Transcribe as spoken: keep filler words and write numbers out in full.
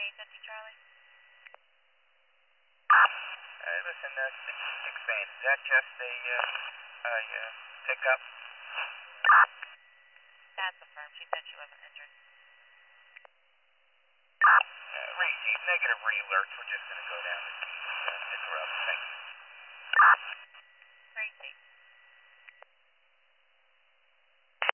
eight fifty Charlie. Uh, listen, uh, six six van, is that just a, uh, a uh, pickup? That's affirmed. She said she wasn't injured. Uh, receive negative re-alerts. We're just going to go down the